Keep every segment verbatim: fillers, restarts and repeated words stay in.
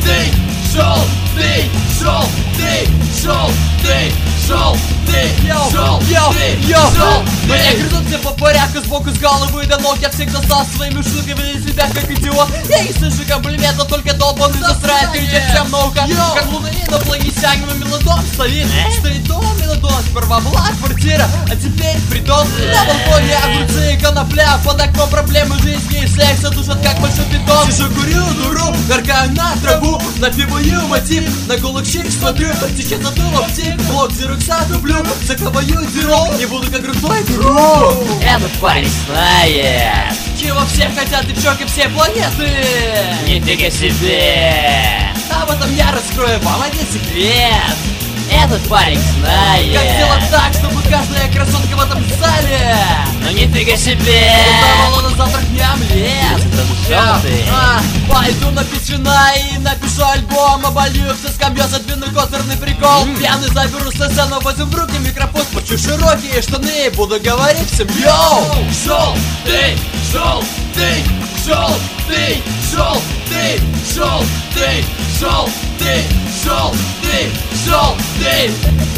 желтый, желтый, желтый, желтый, желтый, желтый, желтый. Мне грызут все по порядку, сбоку, с головы до ног. Я всех достал своими штуками, вели себя как идиот. Я не слышу комплимента, только долбанный засрает. Кричит всем наука, как луна инопланетяне. Мелодон стоит, стоит дом, мелодон. Сперва была квартира, а теперь притон. На балконе огурцы и конопля, под окном проблемы жизни и секса душат как большой питон. Сижу, курю, дуру, горкаю на траву, напиваю мотив, на голых щек смотрю. Сейчас затылок птик, блок зирокса дублю, заковаю дыру, не буду как крутой друг. Этот парень знает, чего все хотят девчонки всей планеты. Нифига себе. Об этом я раскрою вам один секрет. Этот парень знает, как сделать так, чтобы каждая красотка в этом зале, ну нифига себе, давала на завтрак мне омлет. Желтый. А, пойду на печена и напишу альбом. Оболью все скамьё, задвину козырный прикол. mm. Пьяный заберу со сцену, возьму в руки микрофон, спущу широкие штаны и буду говорить всем: йоу! Желтый, желтый, желтый, желтый, желтый, желтый, желтый, желтый.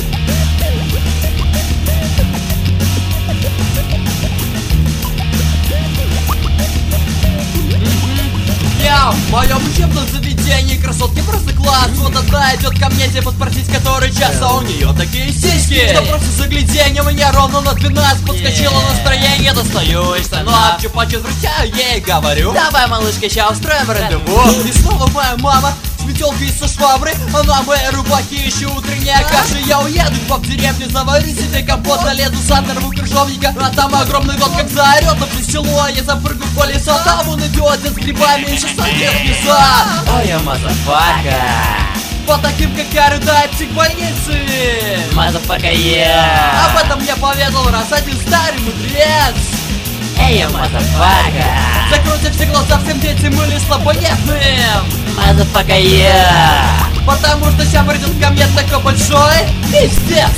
Я в моем учебном заведении красотки просто класс. Вот одна идет ко мне, типа спросить, который час, а у нее такие сиськи, что просто загляденье. У меня ровно на двенадцать подскочило настроение. Достаю из штанов, чупа-чуп вручаю ей, говорю: давай, малышка, ща устроим рандеву. И снова моя мама с метелкой со швабры, она мои рубаки еще утренняя каша. Я уеду в деревню, заварю себе компот, залезу за нарву крыжовника, а там огромный кот как заорет на все село. Я запрыгну в колесо, там он идет с грибами и шестьсот лет назад. Ой, я мазафака. По таким, как я, рыдает психбольницы. Мазафака я. Об этом мне поведал раз один старый мудрец. Эй, я мазафака. Закройте все глаза всем детям или слабонервным. Мазафака я. Потому что сейчас придет ко мне такой большой пиздец.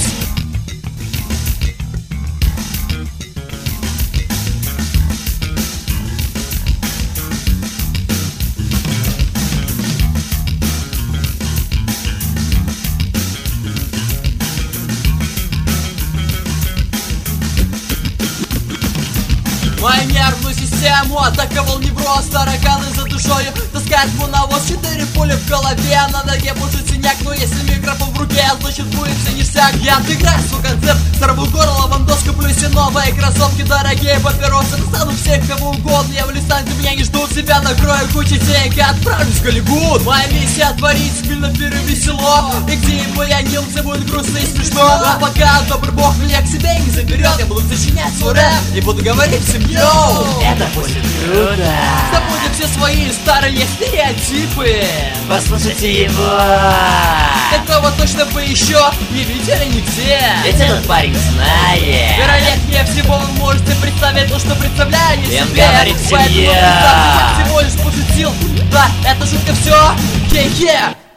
Мою нервную систему атаковал невроз. Тараканы за душою таскает муновоз. Четыре пули в голове, на ноге будет синяк. Но если микрофон в руке, значит будет все ништяк. Я отыграю свой концепт, сорву горло, вам доску, плюс и новые кроссовки, дорогие папиросы. Достану всех, кого угодно, я в листанте, меня не ждут. Себя накрою кучей денег и отправлюсь в Голливуд. Моя миссия творить спильно перевесело. И где бы я не все будет грустно и смешно. А пока добрый бог меня к себе не заберет, я буду сочинять свой рэп и буду говорить всем: йоу! Это будет круто. Забудем все свои старые стереотипы. Послушайте его. Такого точно вы еще не видели нигде. Ведь этот парень знает. Вероятнее всего вы можете представить то, что представляю Всем себе. говорит Поэтому семья. представьте, я всего лишь пошутил. Да, это шутка, все. Хе-хе.